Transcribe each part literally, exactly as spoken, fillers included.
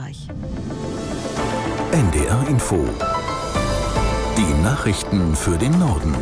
Österreich. N D R Info. Die Nachrichten für den Norden.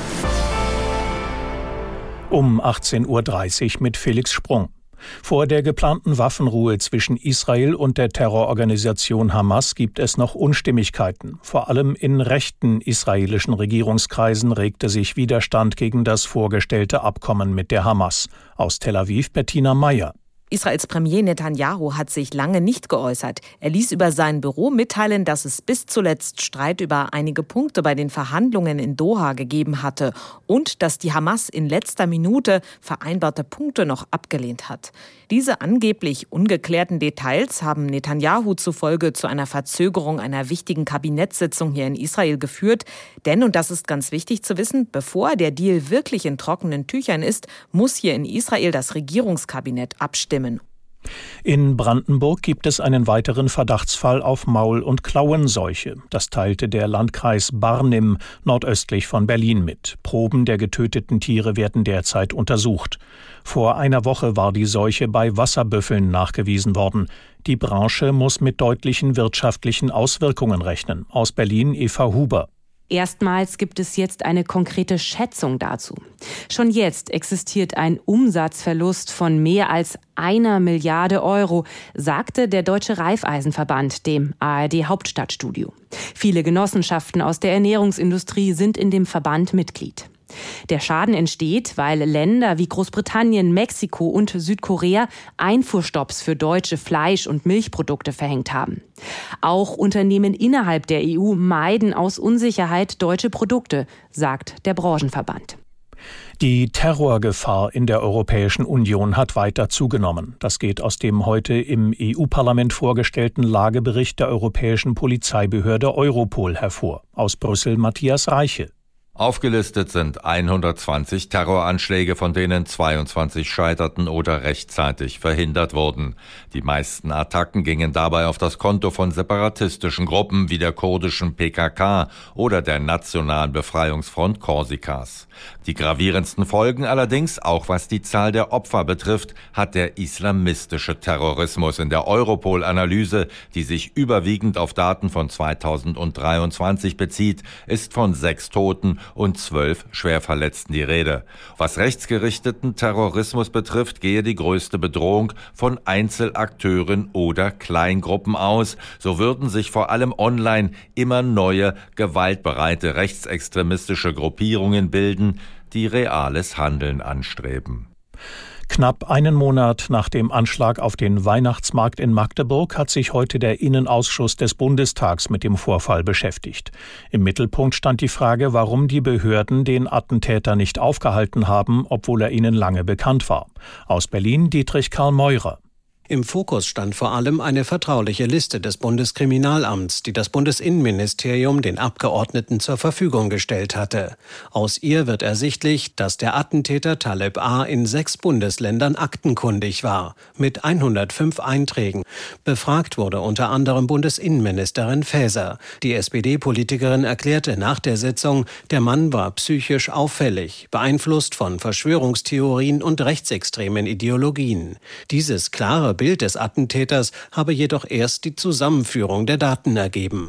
Um achtzehn Uhr dreißig mit Felix Sprung. Vor der geplanten Waffenruhe zwischen Israel und der Terrororganisation Hamas gibt es noch Unstimmigkeiten. Vor allem in rechten israelischen Regierungskreisen regte sich Widerstand gegen das vorgestellte Abkommen mit der Hamas. Aus Tel Aviv Bettina Meyer. Israels Premier Netanyahu hat sich lange nicht geäußert. Er ließ über sein Büro mitteilen, dass es bis zuletzt Streit über einige Punkte bei den Verhandlungen in Doha gegeben hatte und dass die Hamas in letzter Minute vereinbarte Punkte noch abgelehnt hat. Diese angeblich ungeklärten Details haben Netanyahu zufolge zu einer Verzögerung einer wichtigen Kabinettssitzung hier in Israel geführt. Denn, und das ist ganz wichtig zu wissen, bevor der Deal wirklich in trockenen Tüchern ist, muss hier in Israel das Regierungskabinett abstimmen. In Brandenburg gibt es einen weiteren Verdachtsfall auf Maul- und Klauenseuche. Das teilte der Landkreis Barnim nordöstlich von Berlin mit. Proben der getöteten Tiere werden derzeit untersucht. Vor einer Woche war die Seuche bei Wasserbüffeln nachgewiesen worden. Die Branche muss mit deutlichen wirtschaftlichen Auswirkungen rechnen. Aus Berlin Eva Huber. Erstmals gibt es jetzt eine konkrete Schätzung dazu. Schon jetzt existiert ein Umsatzverlust von mehr als einer Milliarde Euro, sagte der Deutsche Raiffeisenverband dem A R D-Hauptstadtstudio. Viele Genossenschaften aus der Ernährungsindustrie sind in dem Verband Mitglied. Der Schaden entsteht, weil Länder wie Großbritannien, Mexiko und Südkorea Einfuhrstopps für deutsche Fleisch- und Milchprodukte verhängt haben. Auch Unternehmen innerhalb der E U meiden aus Unsicherheit deutsche Produkte, sagt der Branchenverband. Die Terrorgefahr in der Europäischen Union hat weiter zugenommen. Das geht aus dem heute im E U-Parlament vorgestellten Lagebericht der Europäischen Polizeibehörde Europol hervor. Aus Brüssel Matthias Reiche. Aufgelistet sind hundertzwanzig Terroranschläge, von denen zweiundzwanzig scheiterten oder rechtzeitig verhindert wurden. Die meisten Attacken gingen dabei auf das Konto von separatistischen Gruppen wie der kurdischen P K K oder der Nationalen Befreiungsfront Korsikas. Die gravierendsten Folgen allerdings, auch was die Zahl der Opfer betrifft, hat der islamistische Terrorismus in der Europol-Analyse, die sich überwiegend auf Daten von zweitausenddreiundzwanzig bezieht, ist von sechs Toten und zwölf Schwerverletzten die Rede. Was rechtsgerichteten Terrorismus betrifft, gehe die größte Bedrohung von Einzelakteuren oder Kleingruppen aus. So würden sich vor allem online immer neue, gewaltbereite rechtsextremistische Gruppierungen bilden, die reales Handeln anstreben. Knapp einen Monat nach dem Anschlag auf den Weihnachtsmarkt in Magdeburg hat sich heute der Innenausschuss des Bundestags mit dem Vorfall beschäftigt. Im Mittelpunkt stand die Frage, warum die Behörden den Attentäter nicht aufgehalten haben, obwohl er ihnen lange bekannt war. Aus Berlin Dietrich Karl Meurer. Im Fokus stand vor allem eine vertrauliche Liste des Bundeskriminalamts, die das Bundesinnenministerium den Abgeordneten zur Verfügung gestellt hatte. Aus ihr wird ersichtlich, dass der Attentäter Taleb A. in sechs Bundesländern aktenkundig war, mit hundertfünf Einträgen. Befragt wurde unter anderem Bundesinnenministerin Faeser. Die S P D-Politikerin erklärte nach der Sitzung, der Mann war psychisch auffällig, beeinflusst von Verschwörungstheorien und rechtsextremen Ideologien. Dieses klare Bild des Attentäters habe jedoch erst die Zusammenführung der Daten ergeben.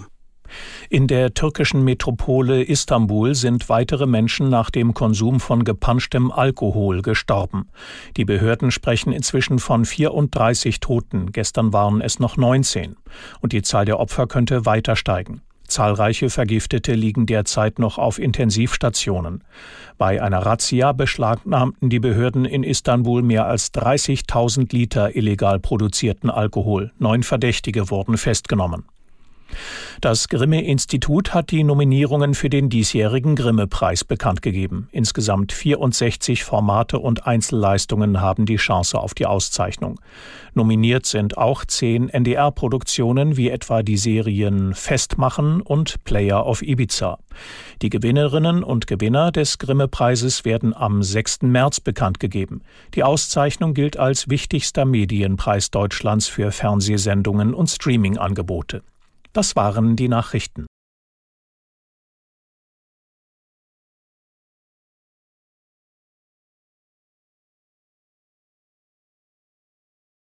In der türkischen Metropole Istanbul sind weitere Menschen nach dem Konsum von gepanschtem Alkohol gestorben. Die Behörden sprechen inzwischen von vierunddreißig Toten, gestern waren es noch neunzehn. Und die Zahl der Opfer könnte weiter steigen. Zahlreiche Vergiftete liegen derzeit noch auf Intensivstationen. Bei einer Razzia beschlagnahmten die Behörden in Istanbul mehr als dreißigtausend Liter illegal produzierten Alkohol. Neun Verdächtige wurden festgenommen. Das Grimme-Institut hat die Nominierungen für den diesjährigen Grimme-Preis bekannt gegeben. Insgesamt vierundsechzig Formate und Einzelleistungen haben die Chance auf die Auszeichnung. Nominiert sind auch zehn N D R-Produktionen, wie etwa die Serien Festmachen und Player of Ibiza. Die Gewinnerinnen und Gewinner des Grimme-Preises werden am sechsten März bekannt gegeben. Die Auszeichnung gilt als wichtigster Medienpreis Deutschlands für Fernsehsendungen und Streaming-Angebote. Das waren die Nachrichten.